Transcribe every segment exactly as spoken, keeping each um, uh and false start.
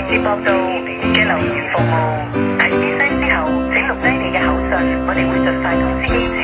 接駁到嘅留言服務，提完聲之後請錄低你嘅口信，我哋會盡快通知機主。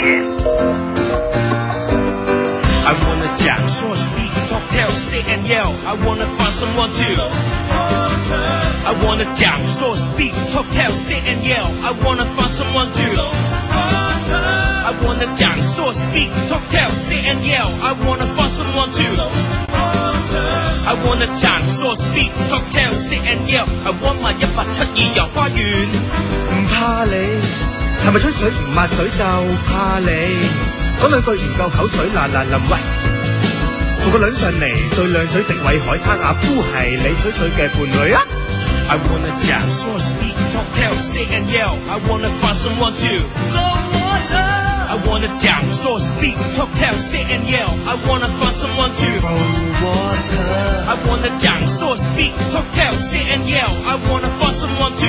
I wanna jam, so speak, talk, tell, sit and yell. I wanna find someone to. I wanna jam, so speak, talk, tell, sit and yell. I wanna find someone to. I wanna jam, so speak, talk, tell, sit and yell. I wanna find someone to. I wanna jam, so speak, talk, tell, sit and yell. I want my 一八七二遊花園。 唔怕你，係咪吹水唔抹嘴就怕你？講兩句唔夠口水嗱嗱淋喂，同個輪上嚟對靚嘴迪偉海灘阿夫係你吹水嘅伴侶啊 I wanna jam, so speak, talk, tell, sit and yell. I wanna find someone to. I wanna jam, so speak, talk, tell, sit and yell. I wanna find someone to. I wanna jam, so speak, talk, tell, sit and yell. I wanna find someone to.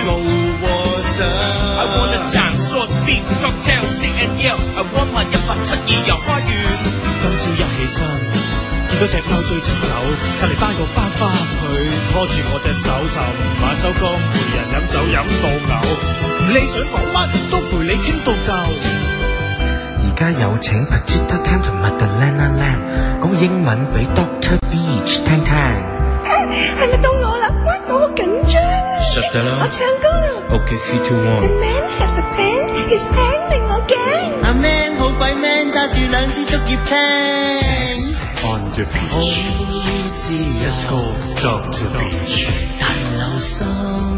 I wanna jam, so speak, talk, tell, sit and yell. I want my 一八七二遊花園。 今朝一起身，見到隻貓追隻狗，隔離班個班花佢拖住我隻手就唔晚收工，陪人飲酒飲到嘔，你想講乜都陪你傾到夠。 而家有請 Petita Tam 同 Madalena Lam 講英文俾 Doctor Beach 聽聽。 係咪到我啦？我好緊張啊！ 實得啦， 我唱歌啦。 OK three two one。 The man has a pen, his pen 令我驚。 阿 man 好鬼 man， 揸住兩支竹葉青。 On the beach， Let's go Doctor Beach。 但留心，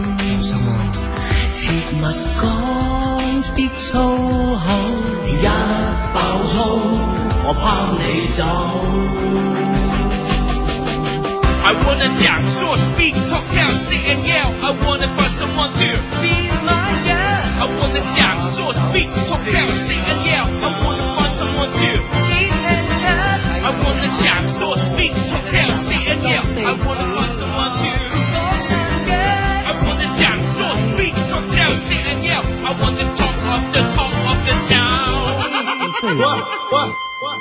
切勿講 speak 粗口，一爆粗我拋你走。 I wanna jam, so speak, talk, tell, sit and yell. I wanna find someone to be my girl. I wanna jam, so speak, talk, tell, sit and yell. I wanna find someone to cheat and chat. I wanna jam, so speak, talk, tell, sit and yell. I wanna find someone to I wanna jam, so speak, talk, tell, sit and yell. I wanna talk of the talk of the town. What? What? What?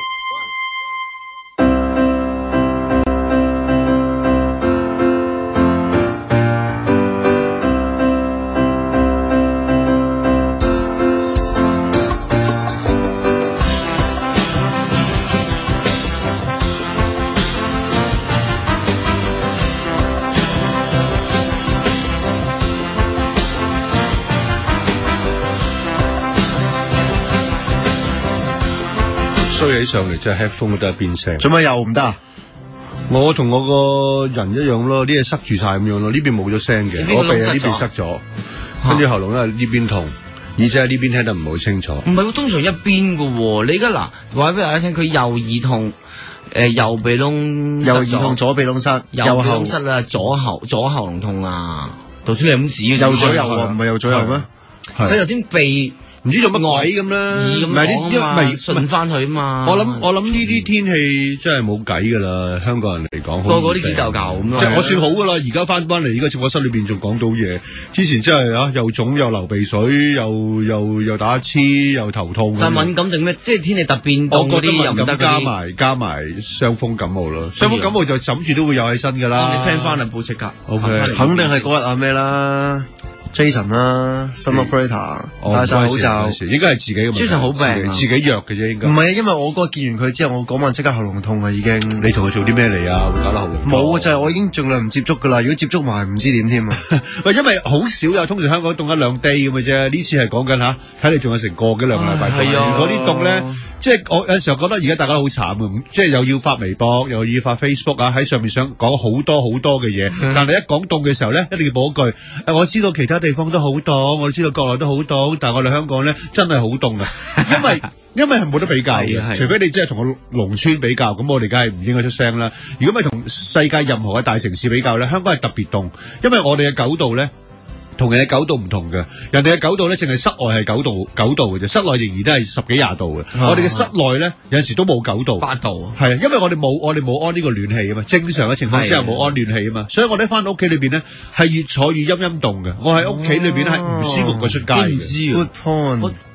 衰起上嚟真係 headphone 都得變聲， 做咩又唔得啊？ 我同我個人一樣咯，啲嘢塞住晒咁樣咯，呢邊冇咗聲嘅，我鼻喺呢邊塞咗，跟住喉嚨咧呢邊痛，而且喺呢邊聽得唔好清楚。 唔係喎，通常一邊嘅喎，你而家嗱話俾大家聽，佢右耳痛，誒、呃、右鼻窿， 右耳痛，左鼻窿塞， 右鼻窿塞啦，左喉左喉嚨痛啊，頭先你咁指嘅， 右左右喎，唔係右左右咩？ 佢頭先鼻。 唔知做乜鬼咁啦， 唔係呢啲咪順翻佢啊嘛！ 我諗我諗呢啲天氣真係冇計噶啦，香港人嚟講， 個個啲幾嚿嚿咁咯。 即係我算好噶啦，而家翻翻嚟呢個直播室裏邊仲講到嘢，之前真係啊又腫又流鼻水，又又又打黐又頭痛。 但敏感定咩？即係天氣突變凍嗰啲又唔得。 加埋加埋傷風感冒咯，傷風感冒就枕住都會有喺身噶啦。 你 send 翻嚟報即刻。 O K， 肯定係嗰日啊咩啦。Jason 啦，新 operator 戴晒口罩， 應該係自己嘅問題。 Jason 好病， 自己弱嘅啫，應該。 唔係啊，因為我嗰日見完佢之後，我嗰晚即刻喉嚨痛啊，已經。 你同佢做啲咩嚟啊？會搞得喉嚨痛？ 冇啊，就係我已經盡量唔接觸噶啦。如果接觸埋，唔知點添啊。 喂，因為好少有，通常香港凍一兩 day 咁嘅啫。呢次係講緊吓，睇你仲有成個幾兩個禮拜。係啊，嗰啲凍咧。即係我有時候覺得而家大家都好慘啊！即係又要發微博，又要發 Facebook 啊，喺上面想講好多好多嘅嘢。嗯、但係一講凍嘅時候咧，一定要補一句：我知道其他地方都好凍，我知道國內都好凍，但係我哋香港咧真係好凍啊！因為因為係冇得比較嘅，除非你真係同個農村比較，咁我哋梗係唔應該出聲啦。如果咪同世界任何嘅大城市比較咧，香港係特別凍，因為我哋嘅九度咧。同人哋九度唔同嘅，人哋嘅九度咧，淨係室外係九度九度嘅啫，室內仍然都係十幾廿度嘅。啊、我哋嘅室內咧，有陣時都冇九度， 八度。 係啊，因為我哋冇我哋冇安呢個暖氣啊嘛，正常嘅情況之下冇安暖氣啊嘛，所以我哋翻到屋企裏邊咧係越坐越陰陰凍嘅。我喺屋企裏邊咧係唔舒服過出街嘅。 唔知啊。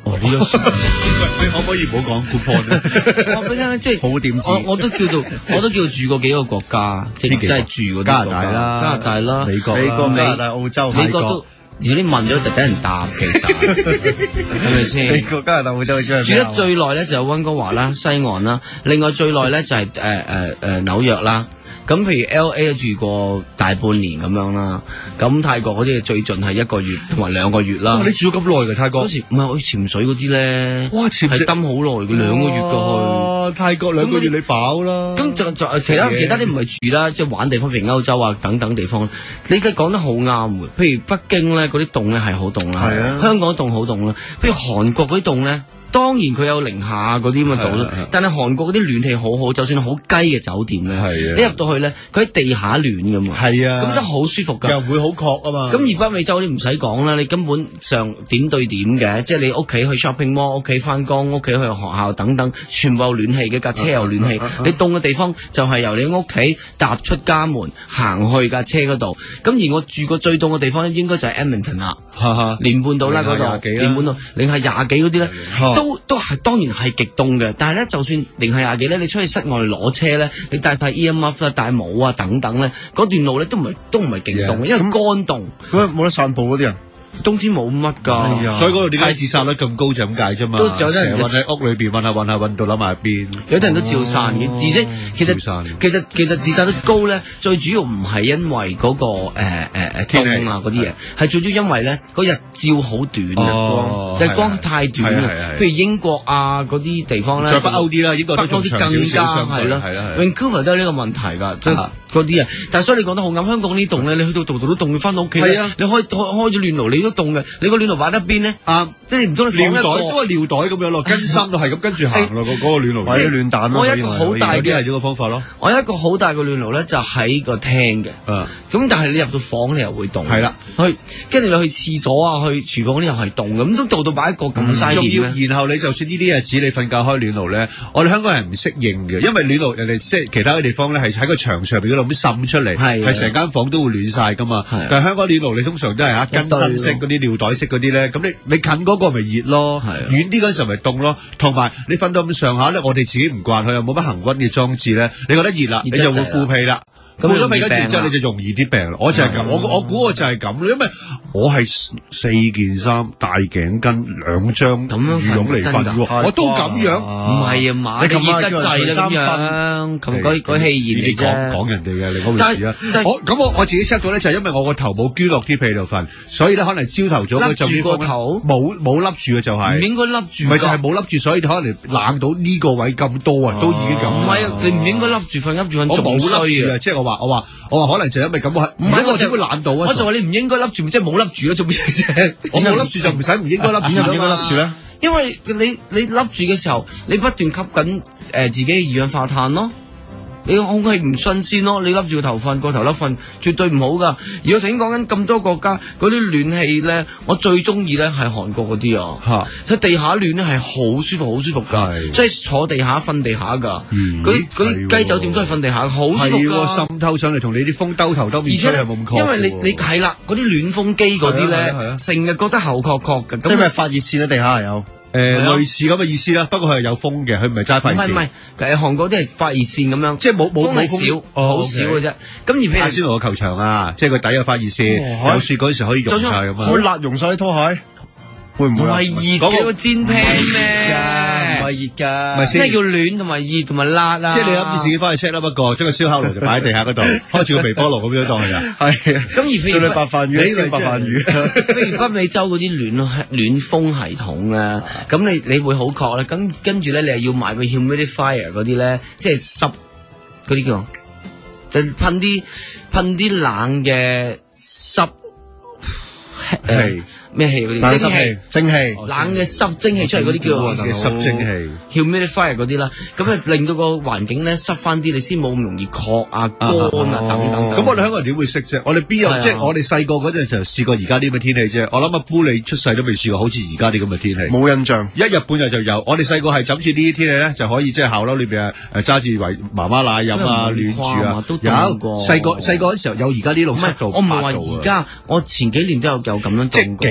哦，呢個你可唔可以唔好講 coupon 咧？ 我俾你聽，即係好點知？ 我我都叫做我都叫做住過幾個國家，即係真係住嗰啲加拿大啦、 加拿大啦、 美國、 美國、 美加拿大、澳洲、 美國都。如果你問咗就等人答，其實係咪先？ 美國、加拿大、澳洲住住得最耐咧就係溫哥華啦、西岸啦，另外最耐咧就係誒誒誒紐約啦。咁譬如 L A 住過大半年咁樣啦，咁泰國嗰啲最盡係一個月同埋兩個月啦。 你住咗咁耐嘅泰國？ 嗰時唔係我潛水嗰啲咧， 哇潛水係蹲好耐嘅，兩個月過去。 泰國兩個月你飽啦。 咁就就其他其他啲唔係住啦，即係玩地方，譬如歐洲啊等等地方。你都講得好啱嘅，譬如北京咧嗰啲凍咧係好凍啦， 係啊， 香港凍好凍啦。譬如韓國嗰啲凍咧。當然佢有零下嗰啲咁嘅度啦，但係韓國嗰啲暖氣好好，就算好雞嘅酒店咧，你入到去咧，佢喺地下暖㗎嘛，係啊，咁都好舒服㗎， 又唔會好確啊嘛。 咁而北美洲嗰啲唔使講啦，你根本上點對點嘅，即係你屋企去 shopping mall，屋企翻工，屋企去學校等等，全部有暖氣嘅，架車有暖氣，你凍嘅地方就係由你屋企踏出家門行去架車嗰度。咁而我住過最凍嘅地方咧，應該就係 Edmonton 啦，連半島啦嗰度，連半島零下廿幾嗰啲咧。都都係當然係極凍嘅，但係咧就算零下廿幾咧，你出去室外攞車咧，你帶晒 earmuff 啦、戴帽啊等等咧，嗰段路咧都唔係都唔係勁凍嘅，因為乾凍。 咁冇得散步嗰啲人。 冬天冇乜㗎， 所以嗰度點解自殺率咁高就咁解啫嘛？ 都有啲人韞喺屋裏邊韞下韞下韞到諗埋一邊。 有啲人都照散嘅，而且其實其實其實自殺率高咧，最主要唔係因為嗰個誒誒誒凍啊嗰啲嘢，係最主要因為咧嗰日照好短啊，日光太短啊。譬如英國啊嗰啲地方咧， 再北歐啲啦，英國都仲長少少， 係咯，Vancouver 都係呢個問題㗎，即係嗰啲啊。但係所以你講得好啱，香港呢凍咧，你去到度度都凍，翻到屋企咧，你開開開咗暖爐，你都凍嘅，你個暖爐擺得邊咧？啊，即係唔通你放一個尿袋都係尿袋咁樣咯，跟衫都係咁跟住行咯，嗰嗰個暖爐。 或者暖蛋咯， 我有一個好大嘅係呢個方法咯。 我有一個好大嘅暖爐咧，就喺個廳嘅。嗯，咁但係你入到房你又會凍。係啦，去跟住你去廁所啊，去廚房嗰啲又係凍嘅，咁都度到擺一個咁嘥電。 仲要，然後你就算呢啲日子你瞓覺開暖爐咧，我哋香港人唔適應嘅，因為暖爐人哋即係其他嘅地方咧係喺個牆上邊嗰度咁滲出嚟，係成間房都會暖晒噶嘛。但係香港暖爐你通常都係嚇跟身式嗰啲尿袋式嗰啲咧，咁你你近嗰個咪熱咯，遠啲嗰陣時咪凍咯。同埋你瞓到咁上下咧，我哋自己唔慣，佢又冇乜恒溫嘅裝置咧，你覺得熱啦，你就會敷被啦。咁咗被跟住之後你就容易啲病啦。我就係咁，我我估我就係咁咯，因為我係四件衫、大頸巾、兩張羽絨嚟瞓喎，我都咁樣。唔係啊嘛，你熱得滯啦咁樣，咁嗰嗰氣熱嚟啫。講人哋嘅，你嗰回事啊。我咁我我自己 set 到咧，就係因為我個頭冇捐落啲被度瞓，所以咧可能朝頭早佢就笠住個頭， 冇冇笠住嘅就係。唔應該笠住。 咪就係冇笠住，所以可能冷到呢個位咁多啊，都已經咁。唔係啊，你唔應該笠住瞓，笠住瞓我冇笠住啊，即係我話我話我話可能就因為咁我係，唔係我點會懶到啊？我就話你唔應該笠住，即係冇笠住咯，做咩啫？我冇笠住就唔使唔應該笠住啦，應該笠住咧。因為你你笠住嘅時候，你不斷吸緊誒自己嘅二氧化碳咯。你個空氣唔新鮮咯，你笠住個頭瞓，個頭笠瞓，絕對唔好噶。而我頭先講緊咁多國家嗰啲暖氣咧，我最中意咧係韓國嗰啲啊，即係地下暖咧係好舒服，好舒服噶，即係坐地下瞓地下噶。嗰啲嗰啲雞酒店都係瞓地下，好舒服噶。滲透上嚟同你啲風兜頭兜面吹係冇咁確。因為你你係啦，嗰啲暖風機嗰啲咧，成日覺得喉確確嘅。 即係咪發熱線喺地下有？ 誒，類似咁嘅意思啦，不過佢係有風嘅，佢唔係齋發熱線。唔係唔係，誒，韓國啲係發熱線咁樣，即係冇冇冇風，好少嘅啫。咁而譬如阿仙奴個球場啊，即係個底有發熱線，有雪嗰時可以溶晒咁樣。 會辣溶晒啲拖鞋。會唔會？唔係熱嘅個煎 pan 咩？ 唔係熱㗎， 咩叫暖同埋熱同埋辣啊？ 即係你諗住自己翻去 set 啦，不過將個燒烤爐就擺喺地下嗰度，開住個微波爐咁樣當係啊。係啊。咁而譬如白飯魚，燒白飯魚。 譬如北美洲嗰啲暖暖風系統啊，咁你你會好確咧。咁跟住咧，你又要買個 humidifier 嗰啲咧，即係濕嗰啲叫，就噴啲噴啲冷嘅濕誒。咩氣嗰啲？蒸氣， 蒸氣， 冷嘅濕蒸氣出嚟嗰啲叫嘅濕蒸氣 ，humidifier 嗰啲啦，咁啊令到個環境咧濕翻啲，你先冇咁容易確啊乾啊等等。 咁我哋香港人點會識啫？我哋邊有即係我哋細個嗰陣就試過而家啲咁嘅天氣啫。我諗阿姑你出世都未試過好似而家啲咁嘅天氣。 冇印象， 一日半日就有。我哋細個係枕住呢啲天氣咧，就可以即係校樓裏邊誒揸住為媽媽奶飲啊，暖住啊。有細個細個嗰時候有而家呢度濕度。 我唔係話而家，我前幾年都有有咁樣凍過。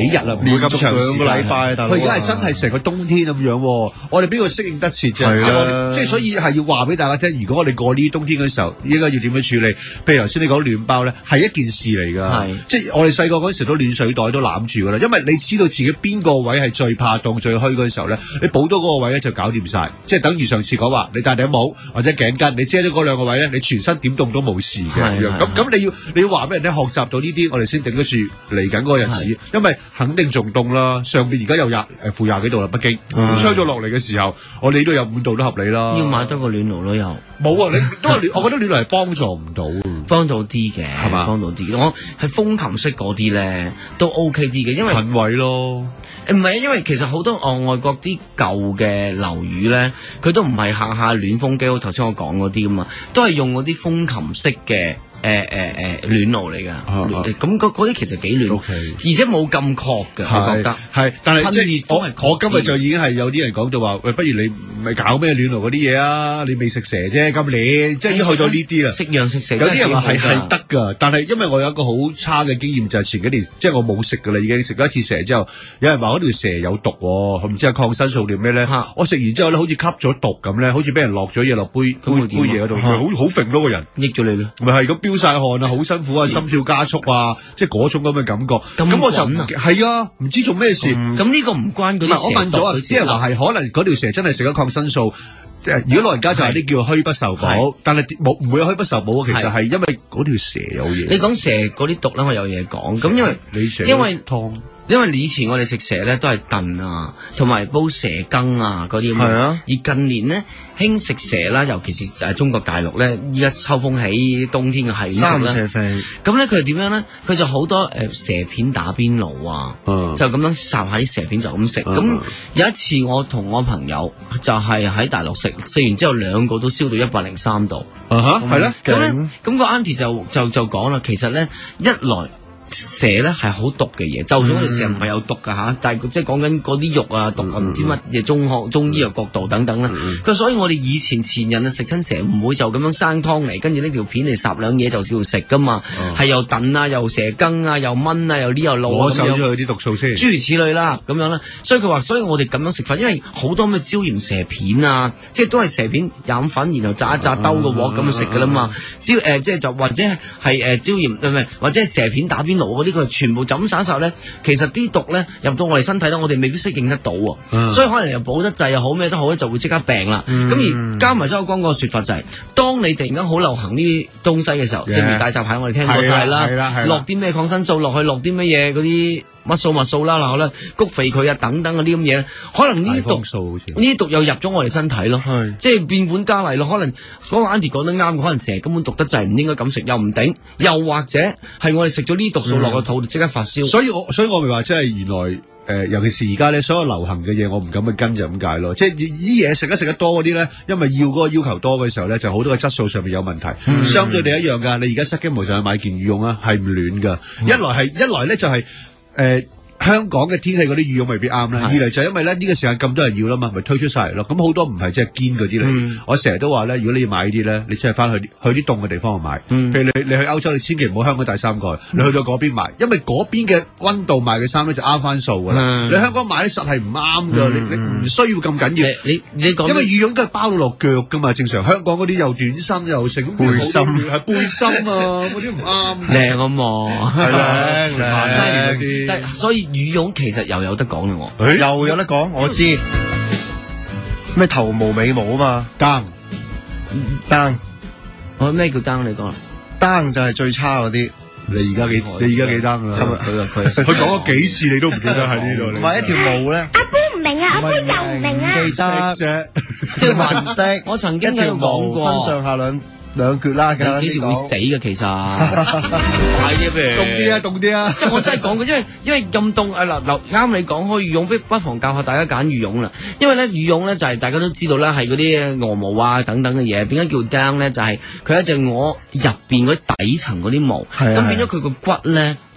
日啦，唔會咁長時間。 兩個禮拜，大佬。 佢而家係真係成個冬天咁樣，我哋邊個適應得切啫？ 係啦， 即係所以係要話俾大家聽，如果我哋過呢啲冬天嘅時候，應該要點樣處理？譬如頭先你講暖包咧，係一件事嚟㗎。即係我哋細個嗰時都暖水袋都攬住㗎啦，因為你知道自己邊個位係最怕凍、最虛嗰陣時候咧，你補到嗰個位咧就搞掂晒。即係等於上次講話，你戴頂帽或者頸巾，你遮咗嗰兩個位咧，你全身點凍都冇事嘅。咁咁你要你要話俾人聽，學習到呢啲，我哋先頂得住嚟緊嗰個日子，因為肯定仲凍啦。上邊而家有廿誒負廿幾度啦，北京吹咗落嚟嘅時候，我哋呢度有五度都合理啦。 要買多個暖爐咯，又冇啊！你都係我覺得暖爐係幫助唔到， 幫到啲嘅係嘛？幫到啲。我係風琴式嗰啲咧都 OK 啲嘅，因為近位咯。 唔係啊，因為其實好多哦外國啲舊嘅樓宇咧，佢都唔係下下暖風機，好頭先我講嗰啲噶嘛，都係用嗰啲風琴式嘅。誒誒誒暖爐嚟㗎，咁嗰嗰啲其實幾暖， okay. 而且冇咁確㗎，我覺得係，但係即係我我今日就已經係有啲人講到話，喂，不如你唔係搞咩暖爐嗰啲嘢啊？你未食蛇啫，今年即係已經去到呢啲啦。 食羊食蛇， 有啲人話係係得㗎，但係因為我有一個好差嘅經驗，就係前幾年即係我冇食㗎啦，已經食咗一次蛇之後，有人話嗰條蛇有毒喎，唔知係抗生素定咩咧？我食完之後咧，好似吸咗毒咁咧，好似俾人落咗嘢落杯杯杯嘢嗰度，好好揈咯個人， 益咗你咯， 咪係咁。飆晒汗啊，好辛苦啊，心跳加速啊，即係嗰種咁嘅感覺。咁我就係啊，唔知做咩事。 咁呢個唔關嗰啲蛇。 我問咗啊，啲人話係可能嗰條蛇真係食咗抗生素。如果老人家就係啲叫虛不受補，但係冇唔會有虛不受補，其實係因為嗰條蛇有嘢。 你講蛇嗰啲毒咧，我有嘢講。咁因為因為湯。因為以前我哋食蛇咧都係燉啊，同埋煲蛇羹啊嗰啲咁。係啊。而近年咧興食蛇啦，尤其是誒中國大陸咧，依家秋風起，冬天嘅係三蛇肥。 咁咧佢係點樣咧？佢就好多誒蛇片打邊爐啊，嗯、就咁樣烚下啲蛇片就咁食。咁、嗯、有一次我同我朋友就係喺大陸食，食完之後兩個都燒到一百零三度。 啊哈，係咧。 咁咧，咁個 auntie 就就就講啦，其實咧一來。蛇咧係好毒嘅嘢，就算我哋蛇唔係有毒噶吓，但係即係講緊嗰啲肉啊毒啊唔知乜嘢中學中醫嘅角度等等啦。佢所以我哋以前前人啊食親蛇唔會就咁樣生湯嚟，跟住呢條片嚟烚兩嘢就照食噶嘛，係又燉啊又蛇羹啊又炆啊又呢又路啊咁樣，攞走咗佢啲毒素先，諸如此類啦咁樣啦。所以佢話，所以我哋咁樣食法，因為好多咩椒鹽蛇片啊，即係都係蛇片飲粉，然後炸一炸兜個鑊咁樣食噶啦嘛。椒誒即係就或者係誒椒鹽唔係或者係蛇片打邊爐。嗰啲佢全部就咁灑灑咧，其實啲毒咧入到我哋身體咧，我哋未必適應得到喎，嗯、所以可能又補得滯又好咩都好咧，就會即刻病啦。咁、嗯、而加埋周光嗰個説法就係、是，當你突然間好流行呢啲東西嘅時候，正如大閘蟹我哋聽過晒啦，落啲咩抗生素落去，落啲乜嘢嗰啲。乜素乜素啦，嗱啦，谷肥佢啊，等等嗰啲咁嘢，可能呢啲毒呢啲毒又入咗我哋身體咯，即係變本加厲咯。可能嗰個 Andy 講得啱，可能蛇根本毒得滯，唔應該咁食，又唔頂，又或者係我哋食咗呢毒素落個肚，即刻發燒。所以我所以我咪話，即係原來誒、呃，尤其是而家咧，所有流行嘅嘢，我唔敢去跟就咁解咯。即係啲嘢食得食得多嗰啲咧，因為要嗰個要求多嘅時候咧，就好多嘅質素上面有問題。嗯、相對地一樣噶，你而家失驚無神去買件羽絨啊，係唔暖噶。嗯、一來係一來咧就係、是、誒。呃香港嘅天氣嗰啲羽絨未必啱啦，二嚟就係因為咧呢個時間咁多人要啦嘛，咪推出晒嚟咯。咁好多唔係即係堅嗰啲嚟，嗯、我成日都話咧，如果你要買呢啲咧，你真係翻去去啲凍嘅地方去買。嗯、譬如你你去歐洲，你千祈唔好香港帶衫過去，你去到嗰邊買，因為嗰邊嘅溫度賣嘅衫咧就啱翻數噶啦。嗯、你香港買啲實係唔啱噶，你你唔需要咁緊要。你你講，因為羽絨都係包到落腳噶嘛，正常香港嗰啲又短身又成背心，係背心啊，嗰啲唔啱。靚啊嘛，係靚靚啲，但係所以。羽絨其實又有得講啦，我又有得講，我知咩頭毛尾毛啊嘛，單單，我咩叫單？你講，單就係最差嗰啲。你而家幾？你而家幾單啊？佢佢佢講咗幾次，你都唔記得喺呢度。同埋一條毛咧，阿姑唔明啊，阿姑又唔明啊，記得啫，即係顏色。我曾經有講過，分上下兩。兩橛啦，幾時會死嘅其實，快啲不如凍啲啊，凍啲啊！即係我真係講過，因為因為咁凍啊嗱嗱，啱你講開羽絨，不不妨教下大家揀羽絨啦。因為咧羽絨咧就係、是、大家都知道啦，係嗰啲鵝毛啊等等嘅嘢。點解叫 down 咧？就係、是、佢一隻鵝入邊嗰底層嗰啲毛，咁、啊、變咗佢個骨咧。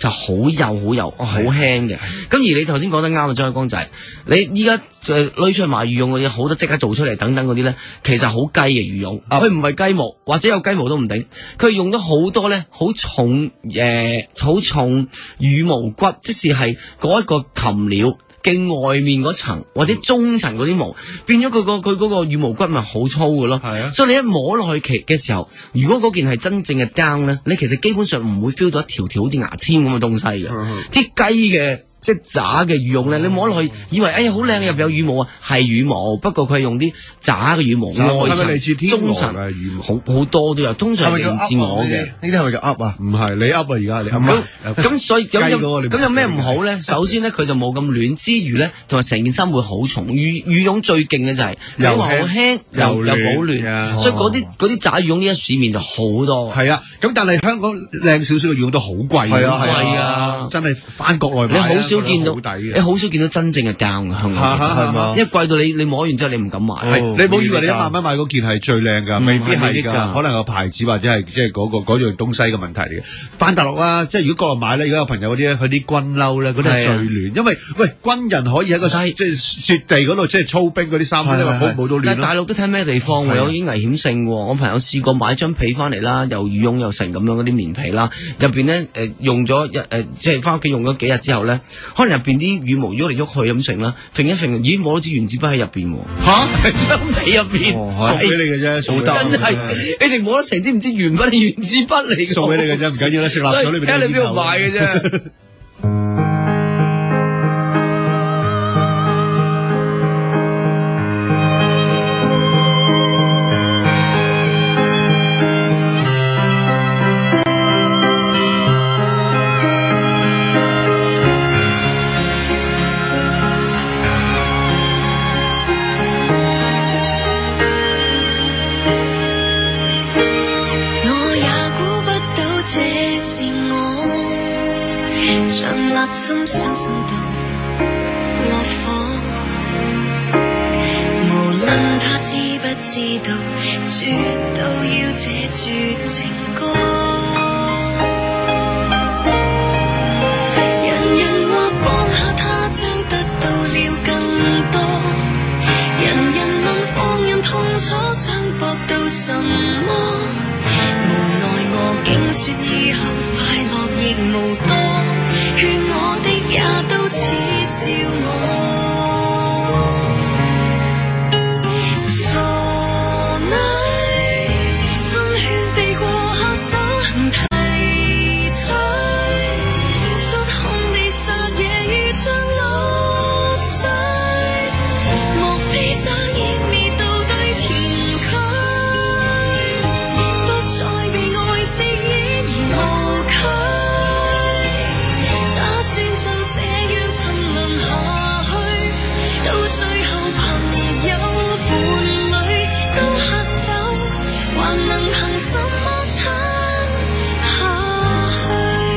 就好幼好幼好輕嘅。咁而你頭先講得啱啊，張海光就係你依家誒攞出去賣羽絨嗰啲，好多即刻做出嚟等等嗰啲咧，其實好雞嘅羽絨，佢唔係雞毛，或者有雞毛都唔定，佢用咗好多咧好重誒好、呃、重羽毛骨，即是係嗰一個禽鳥嘅外面嗰層或者中層嗰啲毛，變咗佢個佢嗰個羽毛骨咪好粗嘅咯。係啊，所以你一摸落去其嘅時候，如果嗰件係真正嘅 down 咧，你其實基本上唔會 feel 到一條條好似牙籤咁嘅東西嘅，啲雞嘅。即係渣嘅羽絨咧，你摸落去以為哎呀好靚，入邊有羽毛啊，係羽毛，不過佢係用啲渣嘅羽毛，外層、中層嘅羽毛，好好多都有，通常係嚟自我嘅。呢啲係咪叫噏啊？唔係你噏啊，而家你噏。咁所以咁有咁有咩唔好咧？首先咧，佢就冇咁暖之餘咧，同埋成件衫會好重。羽羽絨最勁嘅就係又好輕又又保暖，所以嗰啲嗰啲渣羽絨呢一市面就好多。係啊，咁但係香港靚少少嘅羽絨都好貴，係啊係啊，真係翻國內買。少見到，你好少見到真正嘅膠嘅香港，係嘛？因為貴到你你摸完之後你唔敢買。你唔好以為你一萬蚊買嗰件係最靚㗎，未必係㗎，可能有牌子或者係即係嗰個嗰樣東西嘅問題嚟嘅。翻大陸啦，即係如果國內買咧，而家有朋友嗰啲咧，佢啲軍褸咧，嗰啲係最暖，因為喂軍人可以喺個即係雪地嗰度即係操兵嗰啲衫，因為冇冇到暖。但係大陸都睇咩地方喎？有啲危險性喎。我朋友試過買張被翻嚟啦，又羽絨又成咁樣嗰啲棉被啦，入邊咧誒用咗一誒即係翻屋企用咗幾日之後咧。可能入邊啲羽毛喐嚟喐去咁成啦，揈一揈，咦摸到支原子筆喺入邊喎。嚇，真係入邊送俾你嘅啫，送得真係你哋摸得成支唔知原筆定原子筆嚟嘅。送俾你嘅啫，唔緊要啦，食辣咗你邊睇你邊度買嘅啫。 心傷心到過火，無論他知不知道，絕都要這絕情歌。人人話放下他將得到了更多，人人問放任痛楚想博到什麼，無奈我竟說以後快樂亦無多。勸我的也都恥笑我，傻女，心血被過客手痕提取，失控地撒野如像綠水，莫非想湮滅到對田區，不再被愛惜依然無懼。算就這樣沉淪下去，到最後朋友伴侶都喝酒，還能憑什麼撐下去？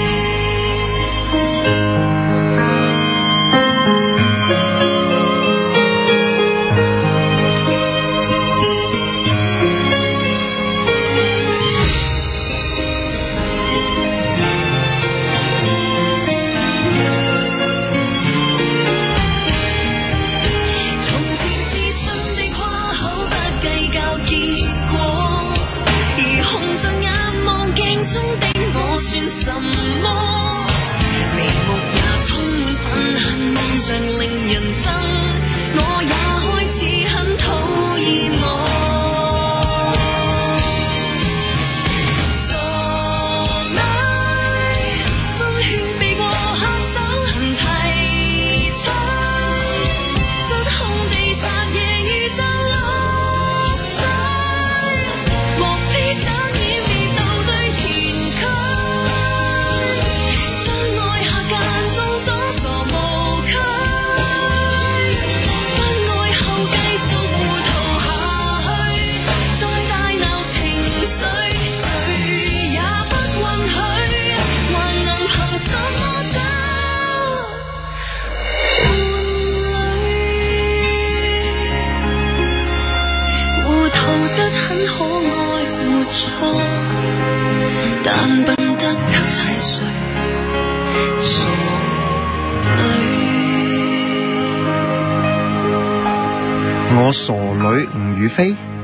算什麼？眉目也充滿憤恨，望像令人憎。我也開始很討厭我。傻女，心血被過客手痕提取，失控地撒野如像綠水，莫非想湮滅到對田區？很可愛沒錯，但笨得給踩碎， 我傻女吳雨霏。